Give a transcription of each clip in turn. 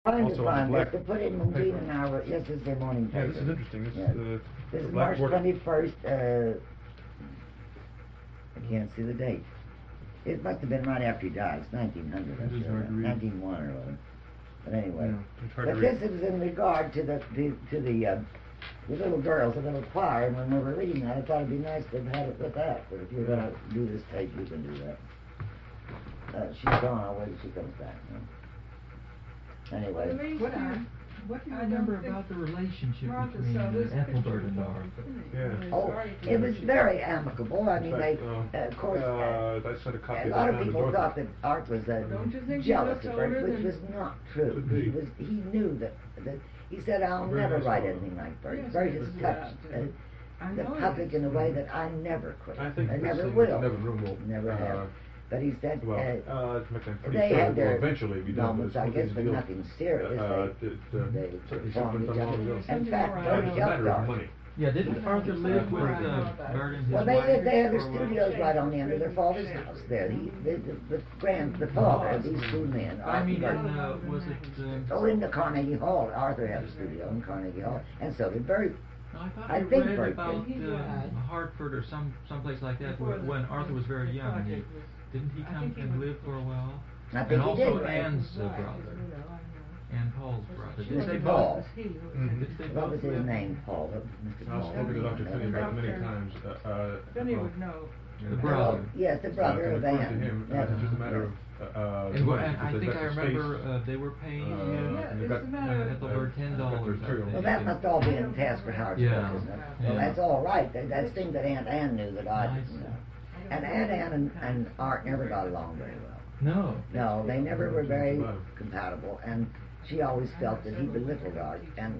Trying to also on find the black this to put in paper. Jean and our, yes, this is their morning paper. Yeah, this is interesting. This Yes. is This is black March border. 21st, I can't see the date. It must have been right after he died, it's 1900, It is hard to read. 1901 or whatever. But anyway, Yeah, it's hard but to this read. is in regard to the little girls, the little choir, and when we were reading that, I thought it'd be nice to have had it with that, but if you're gonna do this tape, you can do that. She's gone, I'll wait till she comes back. Anyway. What do you remember about the relationship between Ethelbert and Arthur? Yeah. Oh, it was very amicable. I mean, In they, fact, of course, I sent a copy a of lot that of down to people Dorothy. thought that Art was Don't you think he jealous looked of her, older which than- was not true. Could be. He knew that he said, "I'll Very never nice write fellow. anything like Bert. Yes, Bert he has was touched that, I the know he public is. in a way that I never could. I think I this never thing will. with Nevin Room will Never have. But he said, to make them pretty they sure had it will their eventually be done. moments, but I it's guess, one but of these nothing deals, serious. They certainly performed something each done long other. ago. In fact, Something Bert It's a helped matter of Art. money. Yeah, didn't Arthur live with Bert and his Well, wife? they had their for a while? studios right on the end of their father's house there. The father of these two men, I mean, Bert. was it? Oh, in the Carnegie Hall. Arthur had a studio in Carnegie Hall, and so did Bert. I thought I I think read Bert about did. He died. Hartford or someplace like that when Arthur was very young. Didn't he come and live for a while? I think And he also did. Right? Anne's brother, Anne Paul's brother. Did Mr. they Paul. both? Mhm. Did they What both was his live? name, Paul? What was Mr. I've Paul? spoken to Dr. Finney about it many times. Then he would know. The brother. Yes, the brother of According Anne. to him, Yeah. it's just a matter of And, money, and I because think that's I the remember space. they were paying Yeah, and they've it's got, a matter of- Ethelbert $10. Well, that must all be in task for Howard's Yeah. book, isn't it? Yeah. Well, that's all right. That's things that Aunt Anne knew that I didn't know. And Aunt Anne and Art never got along very well. No. No, they never were very compatible, and she always felt that he belittled Art, and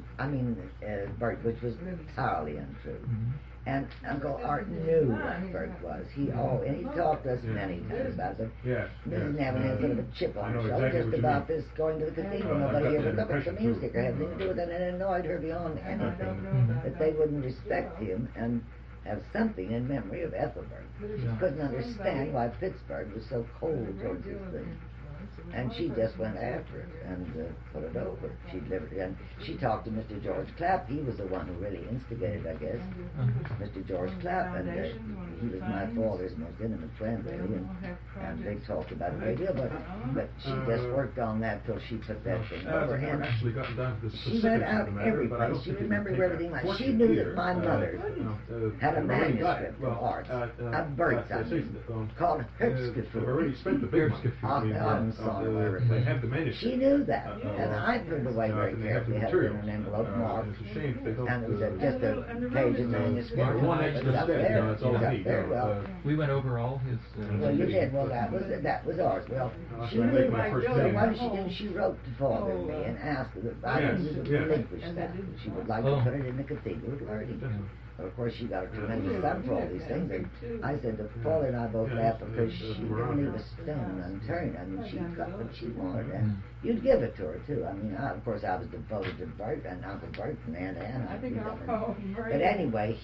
Bert, which was entirely untrue. Mhm. And Uncle Art knew what Bert was. And he talked to us many times about it. Yes. Mrs. Nevin had sort of a chip I on her know shoulder exactly just what you about mean. this going to the cathedral. I've Nobody got ever that looked at the impression, music too. or had anything to do with it, and it annoyed her beyond anything that they wouldn't respect him and have something in memory of Ethelbert. She couldn't understand why Pittsburgh was so cold towards this thing. And she just went after it and put it over. She delivered it. And she talked to Mr. George Clapp. He was the one who really instigated, I guess. Mr. George Clapp, and he was my father's most intimate friend, really, and they talked about it a great deal. But she just worked on that till she put that thing over. I've never And actually gotten down to the she specifics went of out the matter, every but I don't place. She think it would remembered take everything. a Like she fortune knew here. that my mother had a I've already got manuscript it. of Art's, of Bert's, I say, called they've already Herbstgefühl. spent the big money. Off the Arkansas or wherever it They was. have the manuscript. She knew that, and I put it away very and they have the carefully. Had it in materials. an envelope marked, It's a shame if they don't. and it was just a page of manuscript. Mark one It extra was up step, there. that's It all was I up need, there. Well, We went over all his. well, you did. Well, that was ours. Well, she I knew. make my first So thing. what did she do? She wrote to Father and me and asked that I Yes, would yes. relinquish that. She would like to put it in the Cathedral of Learning. Well, of course, she got a tremendous sum for all these things. And I said that Father and I both laughed because she didn't leave a stone unturned. I mean, she got what she wanted, and you'd give it to her too. I mean, of course, I was devoted to Bert and Uncle Bert and Aunt Anne. I think I'll call him right But now. anyway,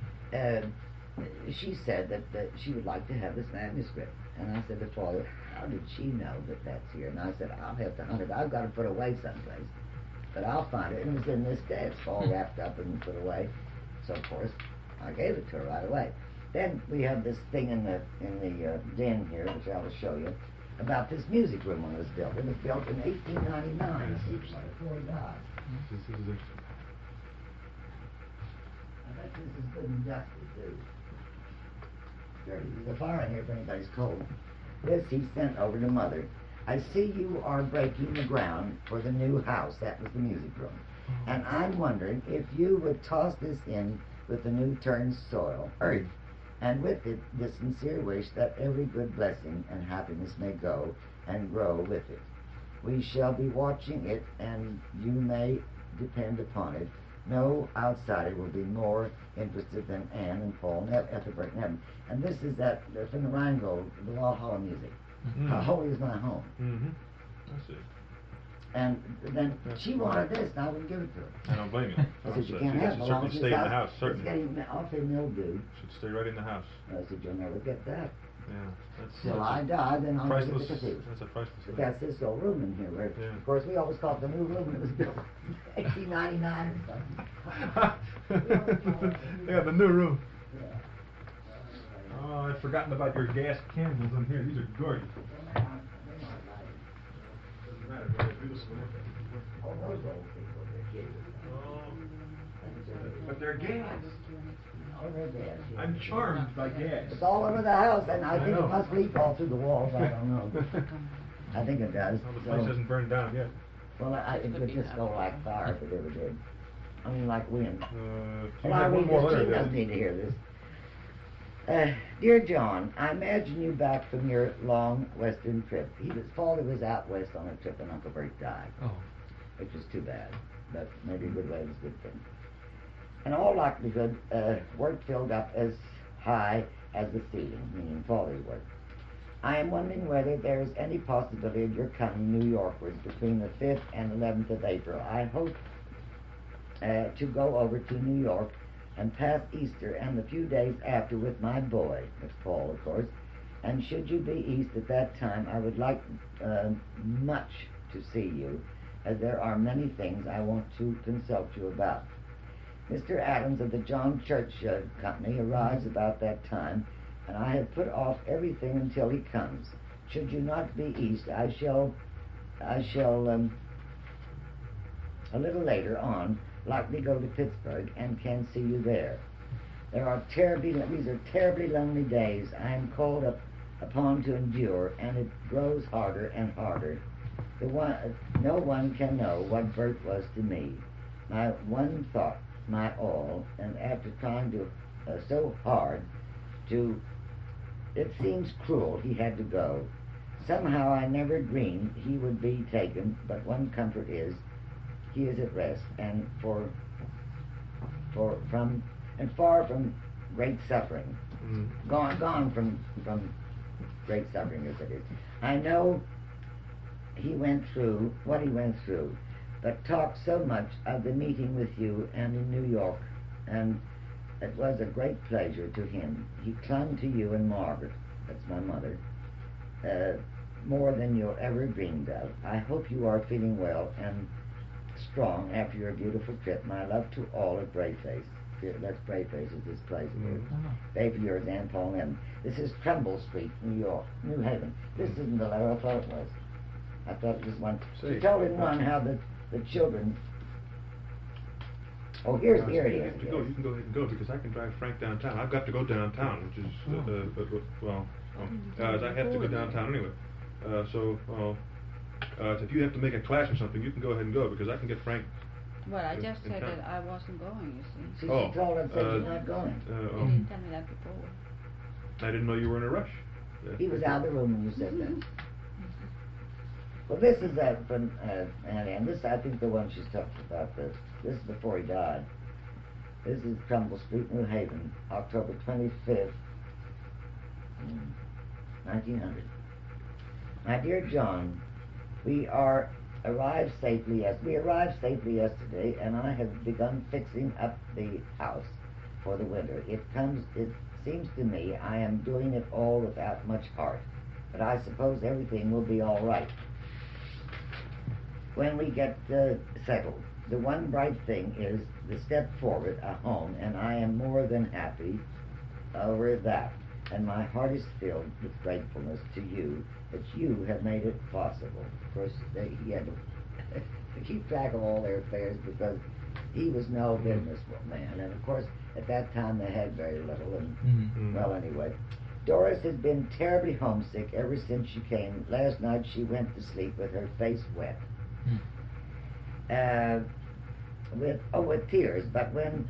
she said that she would like to have this manuscript. And I said to Father, how did she know that that's here? And I said, I'll have to hunt it. I've got to put it away someplace. But I'll find it. And it was in this desk, all wrapped up and put away. So, of course, I gave it to her right away. Then we have this thing in the den here, which I will show you, about this music room when it was built. It was built in 1899, before he died. This is interesting. I bet this is good and dusty, too. There's a fire in here if anybody's cold. This he sent over to Mother. I see you are breaking the ground for the new house. That was the music room. And I'm wondering if you would toss this in with the new turned soil, earth, and with it the sincere wish that every good blessing and happiness may go and grow with it. We shall be watching it, and you may depend upon it. No outsider will be more interested than Anne and Paul and Ethelbert and Evan. And this is that from the Rheingold, the Walhalla music. How holy is my home. Mm-hmm. I see. And then she wanted this, and I wouldn't give it to her. I don't blame you. I said, you It can't have it. should as long certainly as stay in the house, It's certainly. getting awfully mildewed. Should stay right in the house. I said, you'll never get that. Yeah. That's Till I die, then I'll make it the priceless. cathedral. That's a priceless But thing. that's this old room in here. Where, Yeah. of course, we always call it the new room. It was built in 1899 or something. Yeah, the new room. Yeah. Oh, I'd forgotten about your gas candles in here. These are gorgeous. Doesn't matter. They're beautiful. Oh, those old people, they're kids. But they're gas. Oh, they're gas, yeah. I'm charmed by gas. It's all over the house, and I I think know. it must leak all through the walls. I don't know. I think it does. Well, the place So, hasn't burned down yet. well, it would just go like fire if it ever did. I mean, like wind. You Well, I had one read more this. letter She there. doesn't need to hear this. Dear John, I imagine you back from your long western trip. Father was out west on a trip and Uncle Bert died, Oh. which was too bad, but maybe a good way was a good thing. In all likelihood, work filled up as high as the ceiling, meaning Father's work. I am wondering whether there is any possibility of your coming New Yorkwards between the 5th and 11th of April. I hope to go over to New York and pass Easter and the few days after with my boy, that's Paul, of course. And should you be east at that time, I would like much to see you, as there are many things I want to consult you about. Mr. Adams of the John Church Company arrives about that time, and I have put off everything until he comes. Should you not be east, I shall a little later on likely go to Pittsburgh and can see you there. These are terribly lonely days I am called upon to endure, and it grows harder and harder. No one can know what Bert was to me, my one thought, my all, and after trying to so hard to, it seems cruel he had to go. Somehow I never dreamed he would be taken, but one comfort is he is at rest and far from great suffering. Gone from great suffering as it is. I know he went through what he went through, but talked so much of the meeting with you and in New York, and it was a great pleasure to him. He clung to you and Margaret, that's my mother, more than you'll ever dreamed of. I hope you are feeling well and strong after your beautiful trip. My love to all at Brayface. That's Brayface is this place. Baby, yours, Ann Paul and Em. This is Trumbull Street, New York, New Haven. This isn't the letter I thought it was. I thought it was one. She told him on how the children. Oh, here it is. You can go ahead and go because I can drive Frank downtown. I've got to go downtown, which is I have to go downtown anyway. So if you have to make a class or something, you can go ahead and go because I can get Frank. Well, I just in said town. that I wasn't going, you see. She told him that you're not going. You didn't tell me that before. I didn't know you were in a rush. He was out of the room when you said that. Well, this is from Aunt Ann. This, I think, the one she's talking about. This is before he died. This is Trumbull Street, New Haven, October 25th, 1900. My dear John, we arrived safely yesterday, and I have begun fixing up the house for the winter. It seems to me I am doing it all without much heart, but I suppose everything will be all right when we get settled. The one bright thing is the step forward, a home, and I am more than happy over that, and my heart is filled with gratefulness to you that you have made it possible. Of course, he had to keep track of all their affairs because he was no businessman, and of course, at that time they had very little, and well, anyway. Doris has been terribly homesick ever since she came. Last night she went to sleep with her face wet. With tears, but when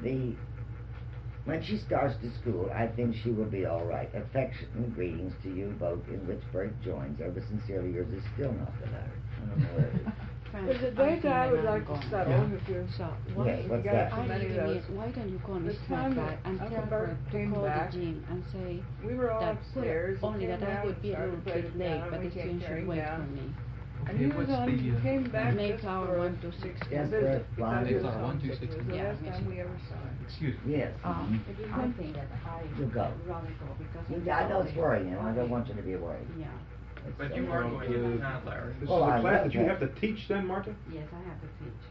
she starts to school, I think she will be all right. Affectionate greetings to you both, in which Bert joins. Ever sincerely yours is still not the letter. I don't know where it is. There's a date that I would like to settle if you're So Yeah, why, what's got that? so many of those. why don't you call The Miss time Black and that tell Uncle her Bert to came call back, the gym and say we were all that upstairs. only He that came I down would be a and little started bit playing late, the but piano, the and we gym came should tearing wait down. for me. And Okay, he was what's on, he the, came back just Mayflower for 126. Yes, a visit, for a because he was Mayflower homesick. 126. It was the Yeah, last yes. time we ever saw him. excuse me. Yes. It was I one- think that I You go. rather go because I know it's worrying, and I don't want you to be worried. Yeah. But you are going to town, Larry. This Oh, is I a class love that you that. have to teach then, Martha? Yes, I have to teach.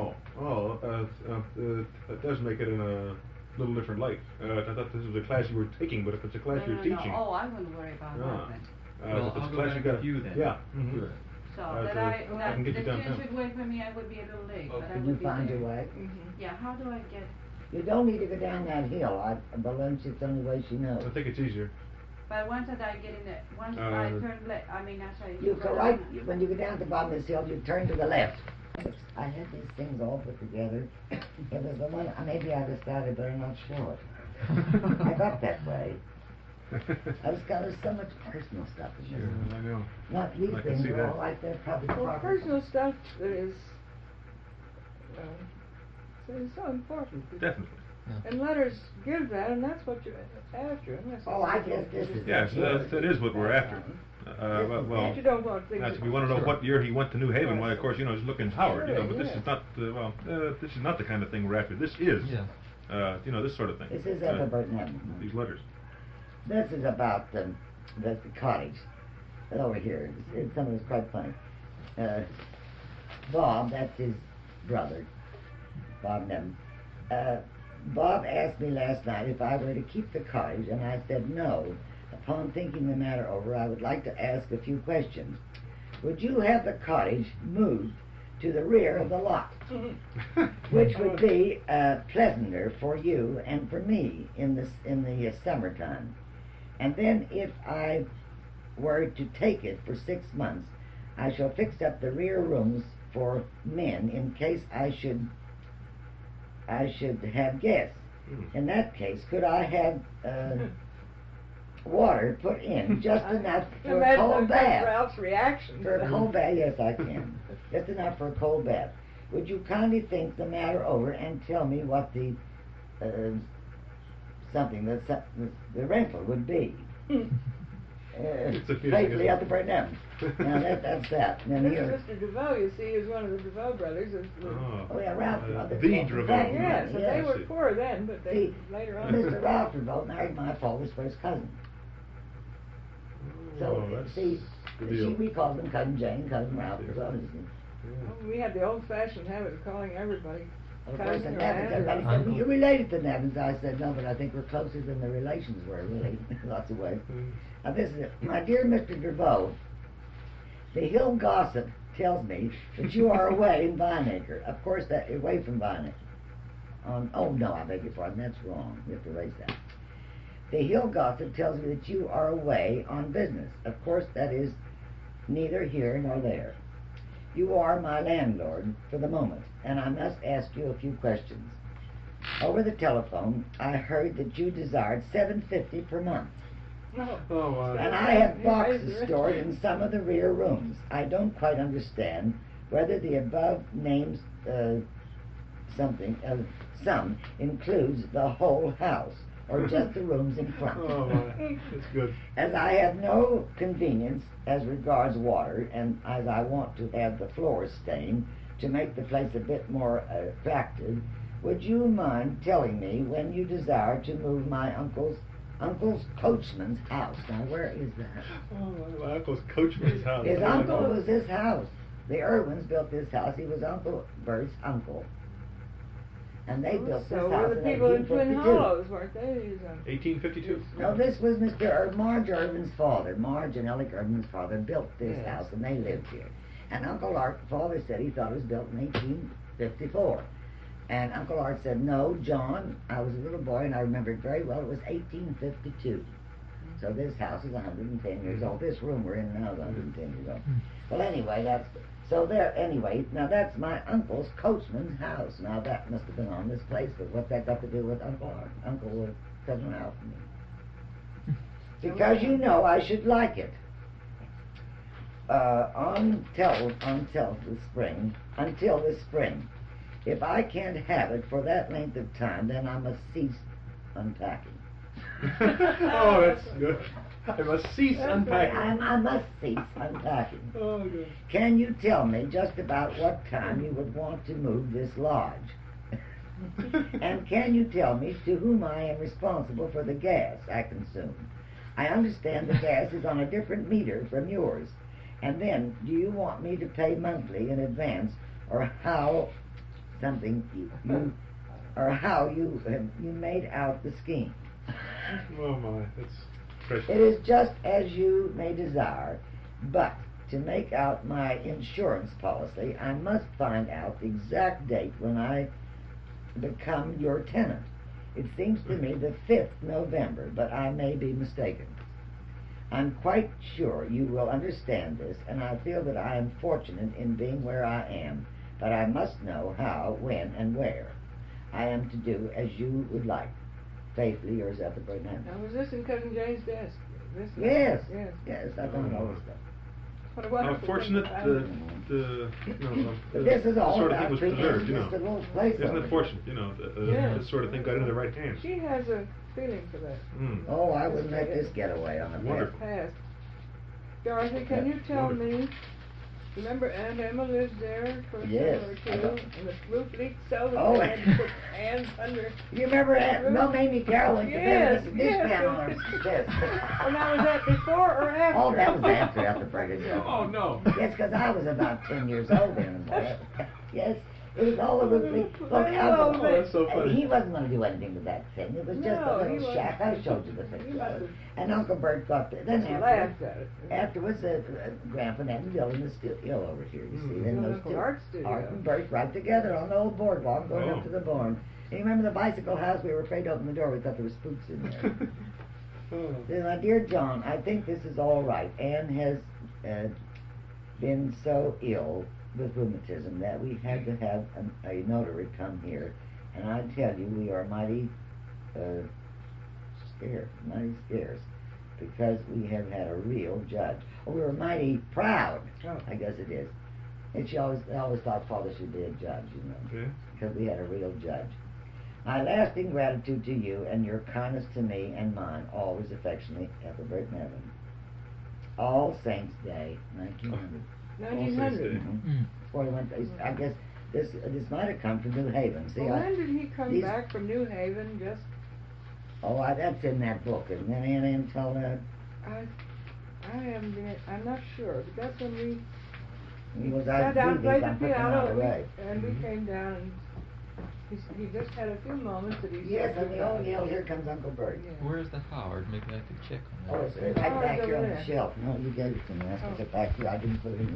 That does make it in a little different light. I thought this was a class you were taking, but if it's a class you're teaching. Oh, I wouldn't worry about Ah. that then. Well, if it's I'll a go class back you gotta, with you then. Yeah. mhm. Good. So That, that I that can get the you downtown. student should wait for me, I would be a little late, but I Can would you be find there. your way? Yeah, how do I get, You don't need to go down that hill. Valencia's the only way she knows. I think it's easier. but once that I get in the, once I turn left, I mean, as I. You go right, when you go down to the bottom of this hill, you turn to the left. I had these things all put together. It was the one, maybe I decided, but I'm not sure. I got that way. I was got so much personal stuff in Sure, this. I know. Not these I can things see are all that. like they're probably Well, proper. personal stuff that is, so it's so important. Definitely. And letters give that, and that's what you're after, unless. Oh, I guess this is. Yes, that is what we're after. Well, But you don't want things. if you want to know what year he went to New Haven, why, of course, just look in Howard, Sure, but this yes. is not, this is not the kind of thing we're after. This is, Yeah. this sort of thing. This is Everett Avenue. These letters. This is about the cottage over here. Some of it's quite funny. Bob, that's his brother, Bob Nevin. Bob asked me last night if I were to keep the cottage, and I said no. Upon thinking the matter over, I would like to ask a few questions. Would you have the cottage moved to the rear of the lot, which would be pleasanter for you and for me in the summertime? And then if I were to take it for 6 months, I shall fix up the rear rooms for men in case I should have guests. In that case, could I have water put in just enough for a cold bath? Ralph's reaction. For a cold bath, yes, I can. Just enough for a cold bath. Would you kindly think the matter over and tell me what the rental would be? Faithfully up to Burnham. Now that's that. And then This here. is Mr. DeVoe, you see, is one of the DeVoe brothers. Oh yeah, Ralph. The Close DeVoe. back, Yes, and they yes. were poor then, but they See, later on. Mr. Ralph DeVoe married my father's first cousin. So, that's see, the deal. we called them Cousin Jane, Cousin Ralph DeVoe. We had the old-fashioned habit of calling everybody Of course, cousin the or Nevins, aunt. everybody said, well, you're related to Nevins. I said, no, but I think we're closer than the relations were, really, in lots of ways. Now, this is it. My dear Mr. DeVoe, the Hill Gossip tells me that you are away in Vineacre. Of course, that away from Vineacre. Oh, no, I beg your pardon, that's wrong. You have to erase that. The Hill Gossip tells me that you are away on business. Of course, that is neither here nor there. You are my landlord for the moment, and I must ask you a few questions. Over the telephone, I heard that you desired $7.50 per month, Oh, and I have boxes stored in some of the rear rooms. I don't quite understand whether the above names sum includes the whole house or just the rooms in front. That's good. As I have no convenience as regards water, and as I want to have the floors stained to make the place a bit more attractive, would you mind telling me when you desire to move my uncle's coachman's house? Now, where is that? Oh, my uncle's coachman's house. His uncle was this house. The Irwins built this house. He was Uncle Bert's uncle. And they built this So house were the in people in Twin 1852. Hollows, weren't they? 1852. No, this was Marge Irvin's father. Marge and Alec Irvin's father built this house, and they lived here. And Uncle Art, father said he thought it was built in 1854. And Uncle Art said, no, John, I was a little boy, and I remember it very well, it was 1852. So this house is 110 years old. This room we're in now is 110 years old. Well, anyway, now that's my uncle's coachman's house. Now that must have been on this place, but what's that got to do with Uncle Art? Uncle was cousin Ralph and me. Because you know I should like it. Until this spring. If I can't have it for that length of time, then I must cease unpacking. Oh, that's good. I must cease unpacking. I must cease unpacking. Oh, good. Can you tell me just about what time you would want to move this lodge? And can you tell me to whom I am responsible for the gas I consume? I understand the gas is on a different meter from yours. And then, do you want me to pay monthly in advance, or how you made out the scheme? Oh my, that's precious. It is just as you may desire, but to make out my insurance policy, I must find out the exact date when I become your tenant. It seems to me the 5th November, but I may be mistaken. I'm quite sure you will understand this, and I feel that I am fortunate in being where I am, but I must know how, when, and where I am to do as you would like. Faithfully yours, Ethelbert Nevin. Now, was this in Cousin Jane's desk? Yes, Yes. I found all this stuff. What a How wonderful fortunate thing But this is all sort of about thing was preserved, you just a know. little place Isn't over it here. fortunate, you know, Yeah. this sort of thing got into the right hands. She has a feeling for that. Mm. Oh, I wouldn't let this get away on the Wonderful. Past. Dorothy, can you tell me? Remember Aunt Emma lived there for a Yes, summer or I two, know. and the roof leaked so that Oh. they had to put hands under. You remember no Mamie Carroll went to bed Yes, with the dish yes. pan on her chest. Well, now was that before or after? Oh, that was after Ethelbert. Oh, no. Yes, because I was about 10 years old then. Yes, it was all over the place. Look, Oh, that's so funny. He wasn't going to do anything with that thing. It was just No, a he little wasn't. shack. I showed you the He picture must of it. have And Uncle Bert got there. Then laughed at it. afterwards, Grandpa and Aunt building the studio over here, you see. Then Mm. those Uncle two, Art studio. Art and Bert right together on the old boardwalk going Oh. up to the barn. And you remember the bicycle house? We were afraid to open the door. We thought there were spooks in there. Oh. Then, my dear John, I think this is all right. Anne has been so ill with rheumatism that we had to have a notary come here. And I tell you, we are mighty scarce, because we have had a real judge. Oh, we were mighty proud, I guess it is. And I always thought Father should be a judge, you know, Yeah. because we had a real judge. My lasting gratitude to you and your kindness to me and mine, always affectionately, Ethelbert Nevin. All Saints Day, 1900. 1900. Mm-hmm. Before he went, I guess this might have come from New Haven. See, Well, when did he come these- back from New Haven? Just that's in that book, isn't it, Aunt Antoinette? I haven't been. I'm not sure, but that's when we He was sat down and played the I'm putting piano, out and away. we came down, and he just had a few moments that he Yes, said and we all yelled, "Here comes Uncle Bert!" Yeah. Where's the Howard? Maybe I could check on Oh, that. it's right back Howard's here over on the there. shelf. No, you gave it to me. That's Oh. it back here. I didn't put it in.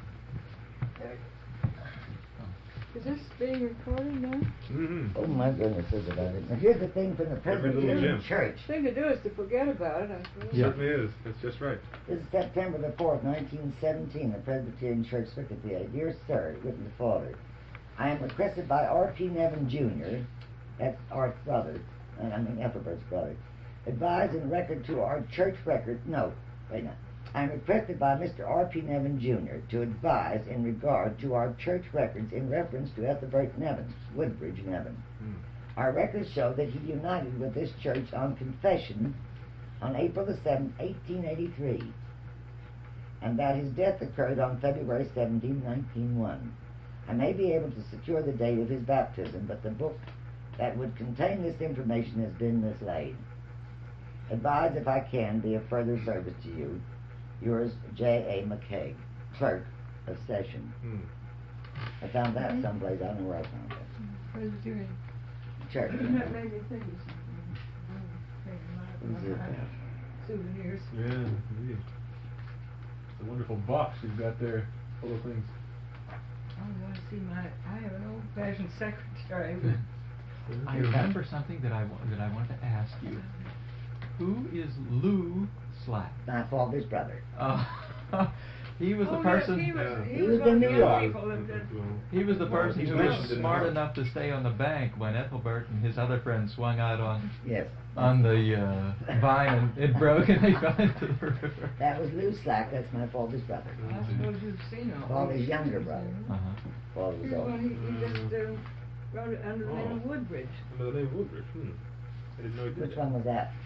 Is this being recorded now? Mm-hmm. Oh my goodness, is it? Now here's the thing from the Every little Presbyterian gem. Church. The thing to do is to forget about it, I suppose. Yeah. Certainly is. That's just right. This is September the 4th, 1917, the Presbyterian Church, Circuit PA. Dear Sir, written to Father, I am requested by R.P. Nevin Jr., that's Art's brother, Ethelbert's brother, advise in record to our church record, no, wait a minute. I am requested by Mr. R.P. Nevin Jr. to advise in regard to our church records in reference to Ethelbert Nevin, Woodbridge Nevin. Mm. Our records show that he united with this church on confession on April the 7th, 1883, and that his death occurred on February 17, 1901. I may be able to secure the date of his baptism, but the book that would contain this information has been mislaid. Advise if I can be of further service to you. Yours, J.A. McCaig, Clerk of Session. Mm. I found that someplace. I don't know where I found that. Presbyterian. Church. That made me think of Who's it? something. Souvenirs. Yeah, indeed. It's a wonderful box you've got there, full of things. Oh, you want to see I have an old-fashioned secretary. I remember something that I wanted to ask you. Who is Lou Slack? My father's brother. He was the Oh, person. Yes, Yeah. he He was was one of in the New York. people that He was the person He's who was mentioned in the smart book. enough to stay on the bank when Ethelbert and his other friends swung out on Yes. the vine and it broke and they fell into the river. That was Lou Slack. That's my father's brother. I suppose you've seen all Father's these younger things, brother. you know. Uh-huh. Father was Here's old. one he just wrote it under the name of Woodbridge. Under the name of Woodbridge. I didn't know he did Which that. one was that?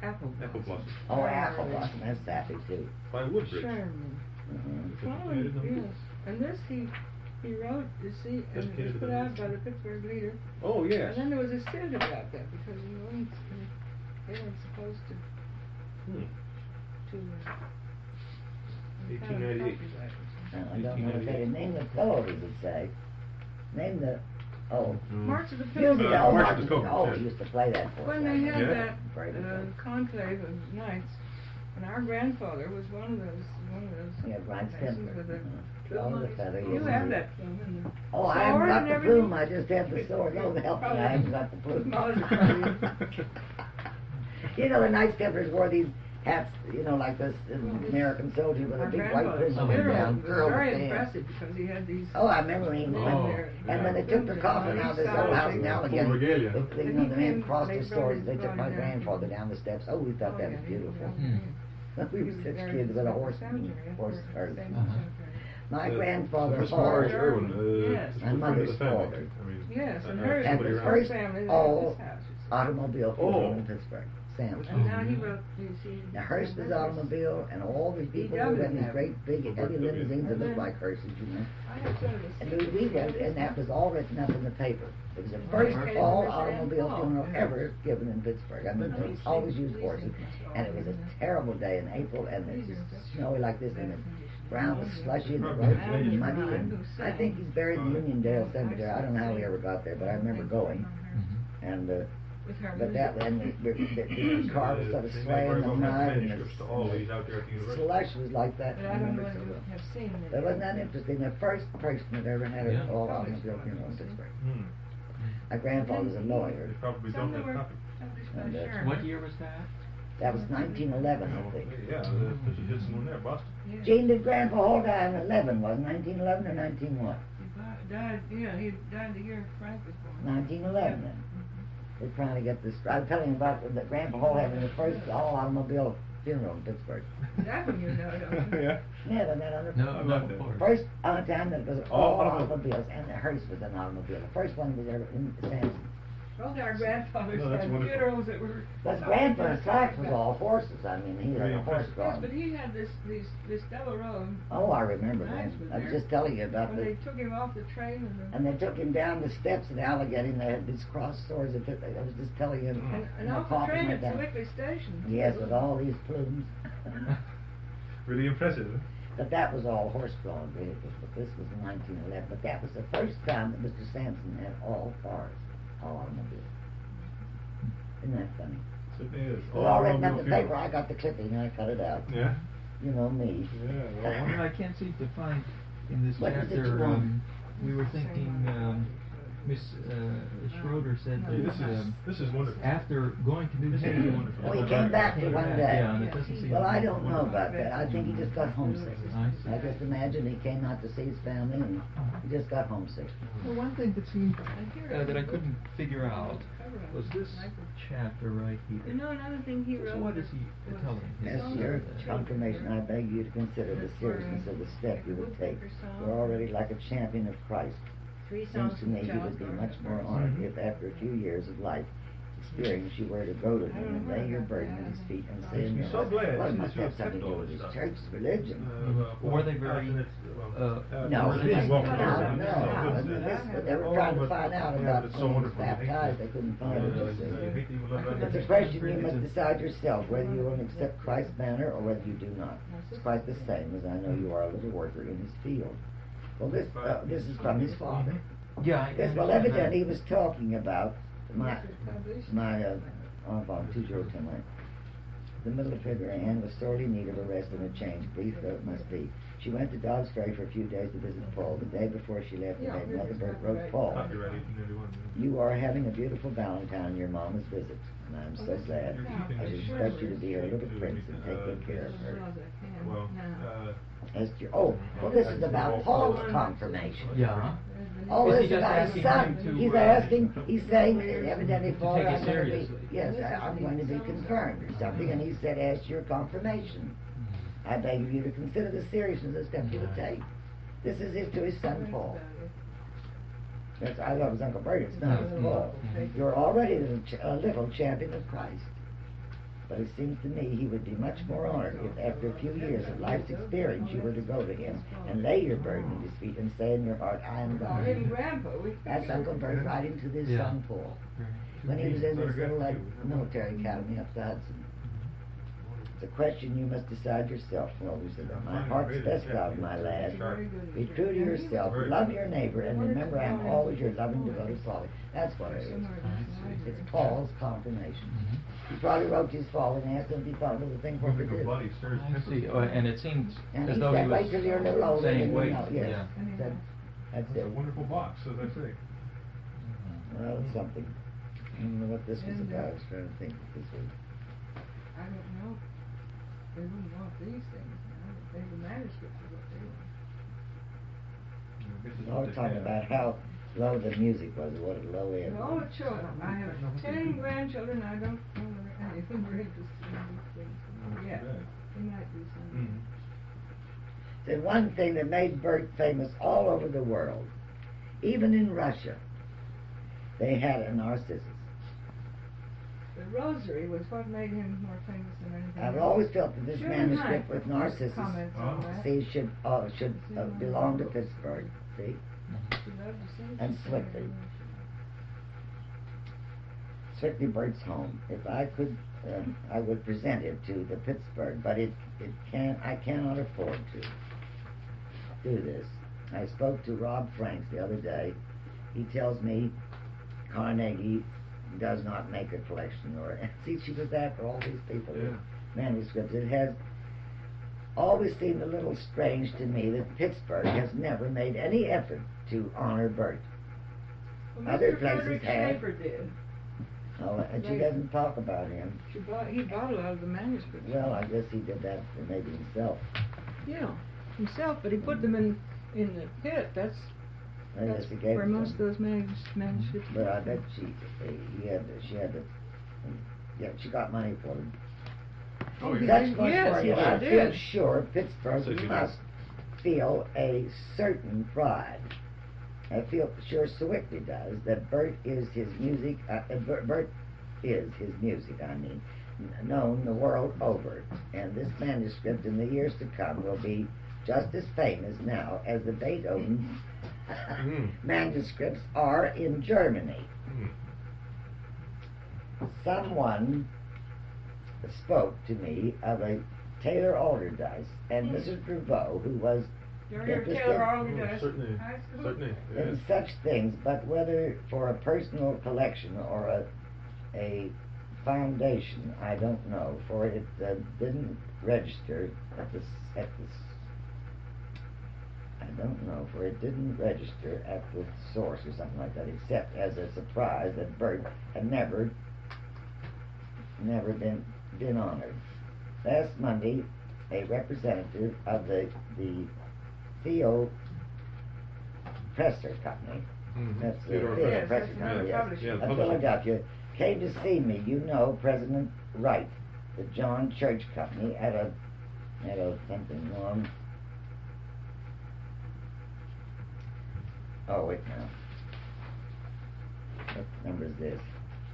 Apple Apple blossom. blossom. Oh, apple blossom, that's sappy too. By Woodbridge. Sherman. Mhm. Flowers, yes. And this he wrote, you see, and it was Dedicated to put the out Lord. by the Pittsburgh Leader. Oh, yes. And then there was a stint about that because they weren't supposed to. Hmm. To 1898. I don't know if they name the fellow, does it say? Name the, oh. March of the Music, Pilgrims. oh, March March of of the the, Pilgrims, oh, yeah. we used to play that for us. When they I had Yeah. that Very good. conclave of knights, and our grandfather was one of those. Yeah, Brian Masons Stemper. with a Mhm. plume Oh, on the his- feather, You yes, have indeed. that plume in the Oh, I haven't sword got and the everything? plume, I just have the sword. Oh, help me, I haven't got the plume. You know, the Knights Templars wore these hats, you know, like this American soldier with a Our big white grandfather's plume on his funeral down, was curled very at the end. impressive because he had these. Oh, I remember when he men went there. and when they took the coffin out of this old house in Full Allegheny, regalia. they, you know, the man crossed his swords, they took my grandfather down the steps. Oh, we thought that was beautiful. We were such kids with a horse herd. My grandfather, Miss Marge Hall, Irwin, Yes. was My a friend of mother's the family. father. I mean, Yes, and had hers, had somebody the around. first family, they all had this house, you see. automobile funeral Oh. in Pittsburgh, Sam. And now he wrote, you see. Now Hearst's automobile and all these people who had these great big heavy limousines that looked like hearses, you know. I have sort of a And we went, and that was all written up in the paper. It was the first Okay. all automobile funeral ever given in Pittsburgh. I mean, But they these always things- used these horses, things must and it was a always- terrible day in April, and it was snowy like this, and the ground was slushy, and the Probably roads his were name. muddy, and I think he's buried in Uniondale Cemetery. I don't know how he ever got there, but I remember going, and, With her but that, and the car was sort of They may swaying very the well have mud, and manuscripts to all these out there at the the university. slush was like that. But I I don't remember know so if you well. have seen it. But wasn't that interesting? The first person that ever had an Yeah. all automobile funeral in Pittsburgh. Hmm. My grandfather was a lawyer. They probably Some don't have were copies. published by And, Sherman. What year was that? That was 1911, I Oh, think. yeah, she did some one there, Boston. Yeah. Gene, did Grandpa Hall die in 11, was it? 1911 or 19 what? He died, yeah, he died the year Frank was born. 1911 then. They're trying to get this. I was telling you about that Grandpa Hall having the first all automobile funeral in Pittsburgh. That one you know, don't you? Yeah. Never met on the No, I'm no, not of there. course. first time that it was All all automobiles. automobiles, and the hearse was an automobile. The first one was ever in Samson. Both our grandfathers No, that's had wonderful. funerals that were. But Grandpa Sachs was all horses. I mean, he had Very a horse impressive. Yes, drawn. but he had this double row. Oh, I remember that. Knights was I was there. just telling you about When the. they took him off the train And they took him down the steps in Allegheny, and they had these cross swords. That took, I was just telling you. and the off the coffin train went at down. Sewickley Station. Yes, with all these plumes. Really impressive. Huh? But that was all horse-drawn vehicles. But this was in 1911. But that was the first time that Mr. Sampson had all cars, all automobiles. Isn't that funny? It is. It was all written up in the automobile paper. I got the clipping and I cut it out. Yeah. You know me. Yeah. Well, Well, I can't seem to find in this What is it you chapter. want? We were thinking. Miss Schroeder said hey, that this is wonderful. after going to New This is Haven, wonderful. Oh, he came back for one day. Yeah, and it doesn't seem. Well, I don't know about that. I think he just got homesick. I see. I just imagine he came out to see his family and he just got homesick. Well, one thing that seemed that I couldn't figure out was this chapter right here. You know, another thing he wrote. So what is he was- telling? As your confirmation, I beg you to consider the seriousness of the step you would take. You're already like a champion of Christ. Three Seems songs to me from you would be Charles much more Gardner. honored if after a few years of life experience you were to go to him and lay your burden at his feet and say in your So heart, glad well, it to must see have you something to do kept with his all this church's religion. Were they very, No, were he they didn't. welcome? No. They were trying to find out about it's when so he was wonderful. baptized. They couldn't find it. I It's a question you must decide yourself whether you will accept Christ's banner or whether you do not. It's quite the same as I know you are a little worker in his field. Well, this is from his father. Yeah. Yes, well, evidently he was talking about my enfant, toujours témoin. The middle of February, Anne was sorely in need of a rest and a change, brief though it must be. She went to Dobbs Ferry for a few days to visit Paul. The day before she left, the maid Mother Burke wrote Paul, Copyright 1891. "You are having a beautiful Valentine in your mama's visit, and I'm so glad. I should expect you to be her little prince and take good care of her." Well, Esther, oh, well, this is about Paul's confirmation. Yeah. Oh, Is this he is just about his asking son. him to, He's asking, he's saying, evidently, Father, take it I'm going to be, seriously. yes, I'm going to be confirmed or something, and he said, ask your confirmation. I beg of you to consider the seriousness of the step you would take. This is it to his son Paul. That's, I love his Uncle Bert, it's not his Paul. You're already a little champion of Christ. But it seems to me he would be much more honored if after a few years of life's experience you were to go to him and lay your burden at his feet and say in your heart, I am Our little God. grandpa, That's Uncle Bert writing to this Yeah. son Paul. Right. When he was in this little military academy up the Hudson. It's a question you must decide yourself, Mulder said. My heart's best love, my lad. Be true to yourself, love your neighbor, and remember I am always your loving, devoted father. That's what it is. It's Paul's confirmation. He probably wrote his father and asked him if he thought it was a thing for him to do. I see. Oh, and it seems And as he though said, he wait was till you're a little older saying, and wait, you know. Yes. yeah. Said, that's It's a it. wonderful box, so that's it. Well, it's something. I don't know what this was about. I was trying to think what this was. I don't know. They wouldn't want these things now. They the manuscripts are what they want. I was talking about how low the music was, what a low end. Oh, children. I have 10 grandchildren. I don't know whether any of them are interested in these things. Yeah, they might be some. The one thing that made Bert famous all over the world, even in Russia, they had a Narcissus. The rosary was what made him more famous than anything I've else. always felt that this Shirley manuscript Knight with Narcissus, comments on that. see, should belong to Pittsburgh. See, She loved to sing. And Swickley. Strictly Bert's home. If I could, I would present it to the Pittsburgh, but I cannot afford to do this. I spoke to Rob Franks the other day. He tells me Carnegie does not make a collection, or see, she was after all these people with manuscripts. It has always seemed a little strange to me that Pittsburgh has never made any effort to honor Bert. Well, Other Mr. places Frederick have. Schaefer did. Oh, and she doesn't talk about him. He bought a lot of the manuscripts. Well, I guess he did that for maybe himself. Yeah, himself, but he put them in the pit. That's I guess he gave where it to most him. of those manuscripts. But I bet she got money for them. Oh, yeah. That's much Yes, for he you. I did. feel sure So Pittsburgh she must feel a certain pride. I feel sure Swickley does that Bert is his music. Bert is his music. I mean, known the world over, and this manuscript in the years to come will be just as famous now as the Beethoven manuscripts are in Germany. Someone spoke to me of a Taylor Alderdice and Mrs. Prevost, who was interested Certainly. in such things, but whether for a personal collection or a foundation, I don't know, for it didn't register I don't know, for it didn't register at the source or something like that, except as a surprise that Bert had never been honored. Last Monday, a representative of the Theo Presser Company, that's the Theodore Theo Presser. Presser Company, Yeah, yes, yeah, of publisher. Philadelphia, came to see me. You know President Wright, the John Church Company, at a something wrong. Oh, wait now. What number is this?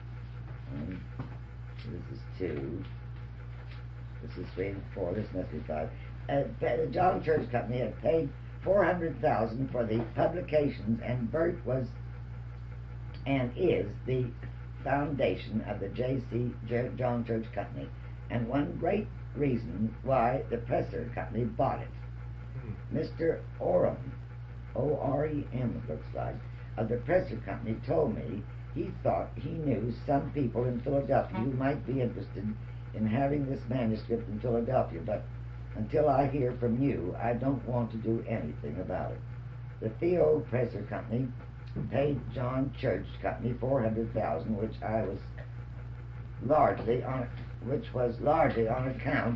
This is 2. This is 3 and 4. This must be 5. The John Church Company had paid $400,000 for the publications, and Bert was and is the foundation of the John Church Company, and one great reason why the Presser Company bought it. Mr. Orem, O-R-E-M it looks like, of the Presser Company told me he thought he knew some people in Philadelphia who might be interested in having this manuscript in Philadelphia, but until I hear from you, I don't want to do anything about it. The Theo Presser Company paid John Church Company $400,000, which was largely on account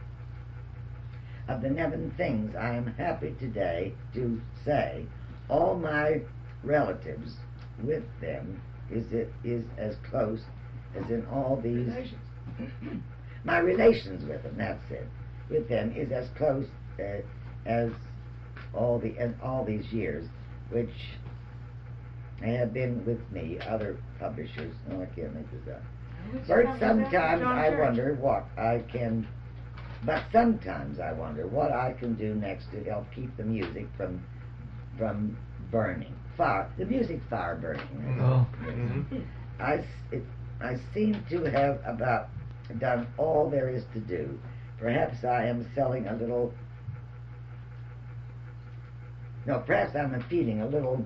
of the Nevin things. I am happy today to say all my relatives with them is as close as in all these my relations with them, that's it, with them is as close as all these years, which have been with me. Other publishers, I can't make this up. Which Bert, company is that? sometimes John I Church? wonder what I can, but sometimes I wonder what I can do next to help keep the music from burning. The music's fire burning. Oh. Mm-hmm. I seem to have about done all there is to do. Perhaps I am selling a little. No, perhaps I'm feeling a little.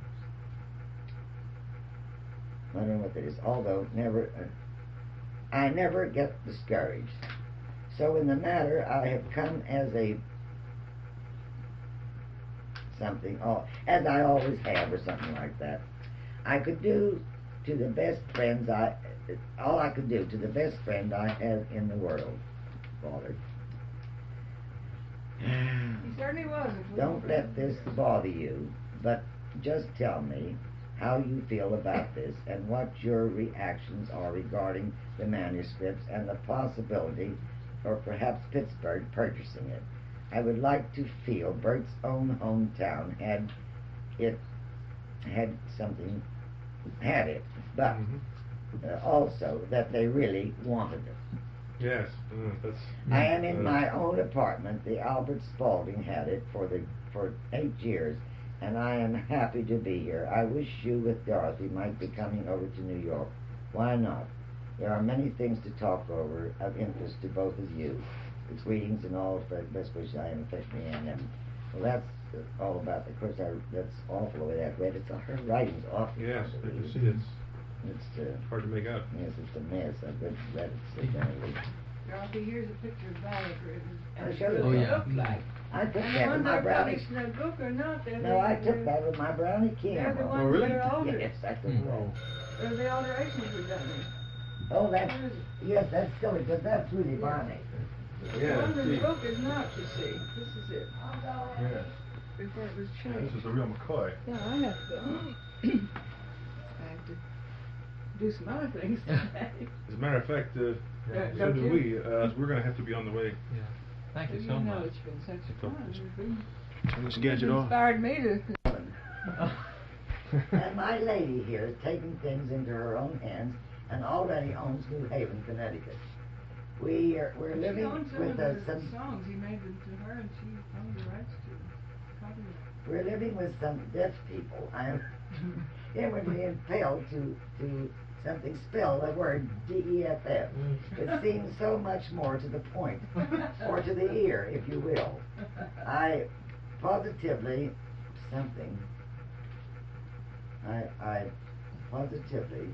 I don't know what that is. Although I never get discouraged. So in the matter, I have come as a something, as I always have, or something like that. I could do to the best friends all I could do to the best friend I have in the world, Father. He certainly was. Don't let this bother you, but just tell me how you feel about this and what your reactions are regarding the manuscripts and the possibility or perhaps Pittsburgh purchasing it. I would like to feel Bert's own hometown had it, but also that they really wanted it. Yes, that's. I am in my own apartment. The Albert Spaulding had it for 8 years, and I am happy to be here. I wish you with Dorothy might be coming over to New York. Why not? There are many things to talk over of interest to both of you. It's greetings and all best wishes. I am affectionately Ann. Well, that's all about. Of course, that's awful the way that read. Her writing's awful. Yes, I can see it's hard to make out. Yes, it's a mess. I've read it. Dorothy, here's a picture of Violet written. I showed it. Oh, yeah. Look like. I took And that the with ones my that are brownie. published in the book or not, No, I took that with my brownie They're the camera. ones really? that are altered. Yes, I took that. They're the alterations we've done. Oh, yes, that's silly, because that's really funny. The one in the book is not, you see. This is it. Yeah. Before it was This changed. is the real McCoy. Yeah, I have to. I have to do some other things today. As a matter of fact, so don't do you? we. We're going to have to be on the way. Yeah. Thank you You so know, much. it's been such a fun. Let's It's get it off. inspired me to. And my lady here has taken things into her own hands and already owns New Haven, Connecticut. We're She living owns some with of the some. songs. He made them to her, and she owned the rights to them. Copyright. We're living with some deaf people. I am inwardly impelled to something spell the word DEFF. It seems so much more to the point, or to the ear, if you will. I positively something. I positively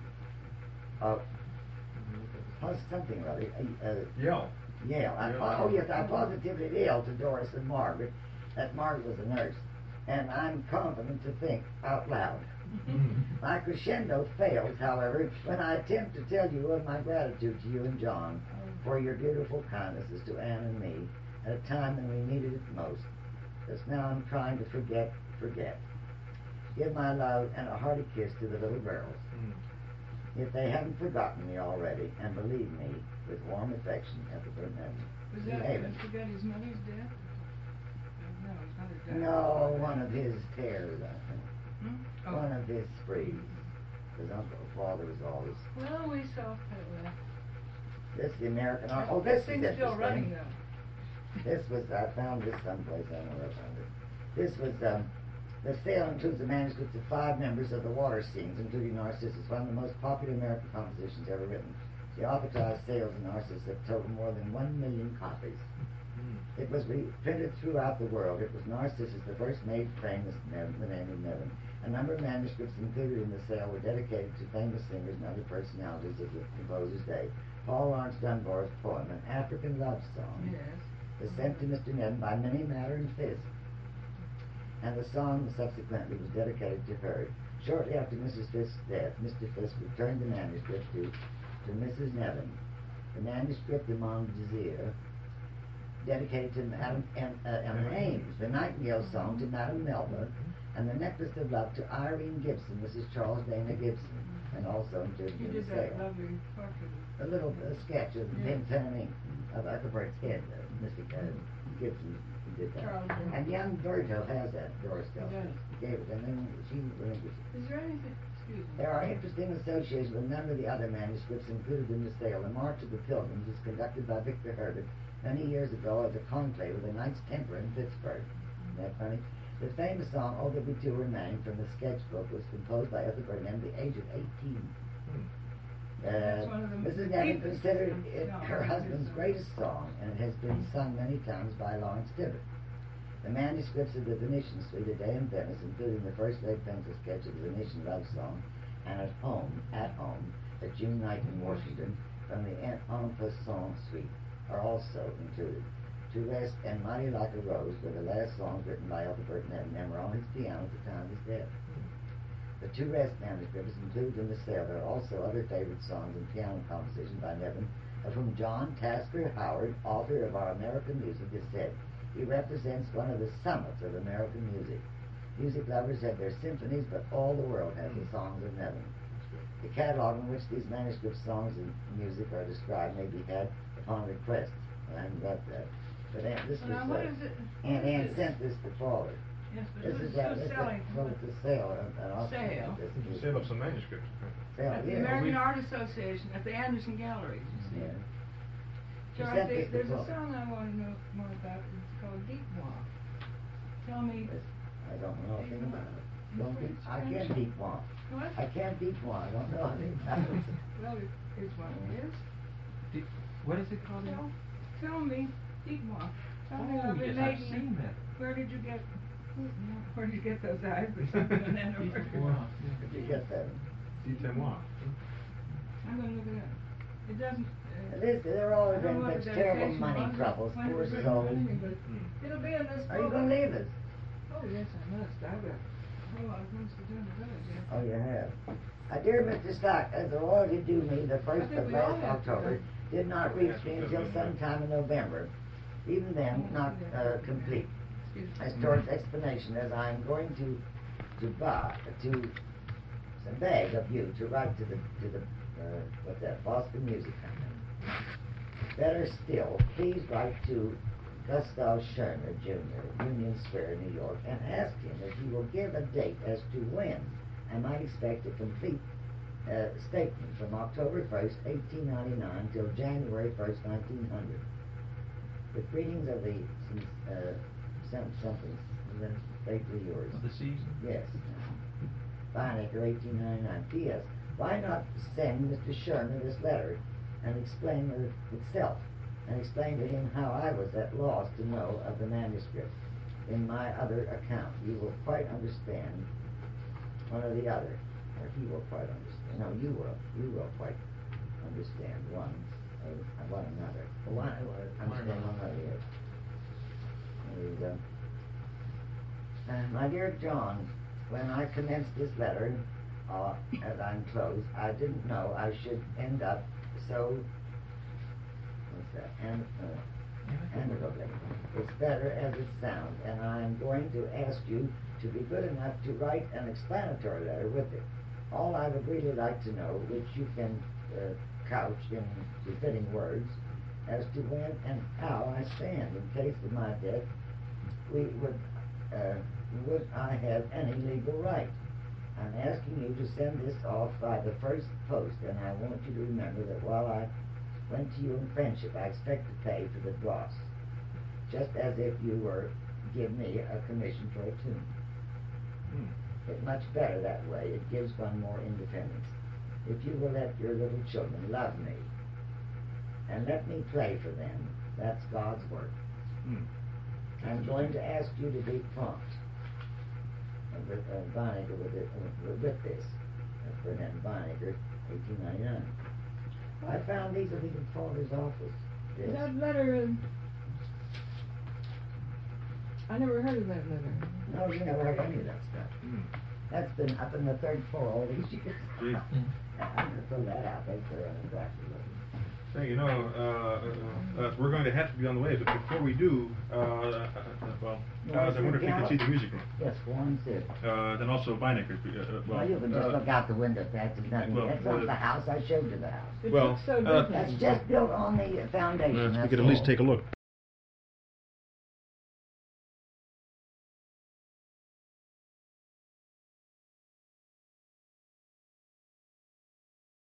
something rather. Yell. Yale. I positively yelled to Doris and Margaret that Margaret was a nurse, and I'm confident to think out loud. My crescendo fails, however, when I attempt to tell you of my gratitude to you and John for your beautiful kindnesses to Anne and me at a time when we needed it most. Just now I'm trying to forget. Give my love and a hearty kiss to the little girls. If they haven't forgotten me already, and believe me, with warm affection at the Burnham. Was New that Haven. Mr. Getty's mother's death? No, his mother died. No, one of his tears, I think. Oh. One of his sprees. His father was always. Well, we saw that. This the American. Oh, This this is thing's still running interesting. though. This was I found this someplace. I don't know where I found it. This was the sale includes the manuscripts of 5 members of the Water Scenes, including Narcissus, one of the most popular American compositions ever written. The authorized sales of Narcissus have totaled more than 1 million copies. It was reprinted throughout the world. It was Narcissus, the first made famous the name of Nevin. A number of manuscripts included in the sale were dedicated to famous singers and other personalities of the composer's day. Paul Laurence Dunbar's poem, An African Love Song, Yes. was sent to Mr. Nevin by Minnie Matter and Fisk, and the song subsequently was dedicated to her. Shortly after Mrs. Fisk's death, Mr. Fisk returned the manuscript to Mrs. Nevin. The manuscript de Mon Désir, dedicated to Madame Emma Ames, the Nightingale song to Madame Melba, and the Necklace of Love to Irene Gibson, Mrs. Charles Dana Gibson, and also included You in the did that sale. lovely portrait. A little sketch of pen and ink of Hucklebert's head, Mr. Gibson did that. Charles Dana. And young Virgil has that, Doris Delphi. He does. Gave it, and then she relinquished it. Is there anything? Excuse me. There are interesting associations with none of the other manuscripts included in the sale. The March of the Pilgrims was conducted by Victor Herbert many years ago as a conclave with the Knights Templar in Pittsburgh. Isn't that funny? The famous song, "Oh There Be Two Remain," from the sketchbook, was composed by Ethelbert at the age of 18. That's one of the Mrs. Nevin deepest considered songs. it No, her husband's greatest song, and it has been sung many times by Lawrence Tibbett. The manuscripts of the Venetian Suite, A Day in Venice, including the first lead pencil sketch of the Venetian love song, and At Home, a June night in Washington, from the En Passant Suite, are also included. To Rest and Mighty Like a Rose were the last songs written by Ethelbert Nevin and were on his piano at the time of his death. The To Rest manuscript is included in the sale. There are also other favorite songs and piano compositions by Nevin, of whom John Tasker Howard, author of Our American Music, has said he represents one of the summits of American music. Music lovers have their symphonies, but all the world has the songs of Nevin. The catalog in which these manuscript songs and music are described may be had upon request. I haven't got that. But this Well, now, was what is it? Aunt What is Ann this? sent this to Paula. Yes, but This who's is that. who's This selling? is well, it's a sale. An auction. Sale. This You is save up some manuscripts. sale. At the Yeah. American Art Association, at the Anderson Gallery, you see. Yeah. She George, sent this to there's a Paula. song I want to know more about. It's called Deep Walk. Tell me. I don't know anything about it. Don't It's deep, I can't deep walk. What? I can't deep walk. I don't know anything about it. Well, here's one it is. What is it called? Tell me, Deep Walk. Tell me Oh, I've been yes, I've making. seen that. Where did you get? Where did you get those eyes or something? And then Deep where- Walk, Did you get that? D10 I'm gonna look it up. It doesn't. They're all I don't in know what such the terrible dedication money was, troubles, when it poor was written soul. or anything, but it'll be in this Are you book. going to leave us? Oh yes, I must. I've got a lot of things to do in the village yet. Oh, you have. Dear Mr. Stock, as the royalty due me the first think of we all last have to October go. did not reach me until sometime in November. Even then, not complete. Excuse me. As towards explanation, as I am going to beg of you to write to the Boston Music Company. Better still, please write to Gustav Scherner, Jr., Union Square, New York, and ask him if he will give a date as to when I might expect a complete statement from October 1st, 1899 till January 1st, 1900. With greetings of the something, faithfully yours. Of the season? Yes. Vineacre, 1899. P.S. Why not send Mr. Sherman this letter and explain itself, and explain to him how I was at loss to know of the manuscript in my other account. You will quite understand one or the other, or he will quite understand. No, you will quite understand one another. Understand one another. Yes. There you go. My dear John, when I commenced this letter, as I enclosed, I didn't know I should end up so. What's that? Amicably. It's better as it sounds, and I am going to ask you to be good enough to write an explanatory letter with it. All I would really like to know, which you can couch in befitting words, as to when and how I stand in case of my death. Would I have any legal right? I'm asking you to send this off by the first post, and I want you to remember that while I went to you in friendship, I expect to pay for the dross, just as if you were to give me a commission for a tune. It's much better that way. It gives one more independence. If you will let your little children love me, and let me play for them, that's God's work. I'm going to ask you to be prompt. Vineacre with this. Bernard Vineacre, 1899. I found these in the father's office. Yes. That letter, I never heard of that letter. No, you never heard any of that stuff. That's been up in the third floor all these years. Gee. I'm going to throw that out. That's there on the grass. Hey, we're going to have to be on the way, but before we do, I wonder if we can see the music room. Yes, go on and see it. Then also Vineacre. Well, you can just look out the window. That's nothing. well, That's not the house. I showed you the house. It Well, looks so different. That's just built on the foundation. we that's could at least all. take a look.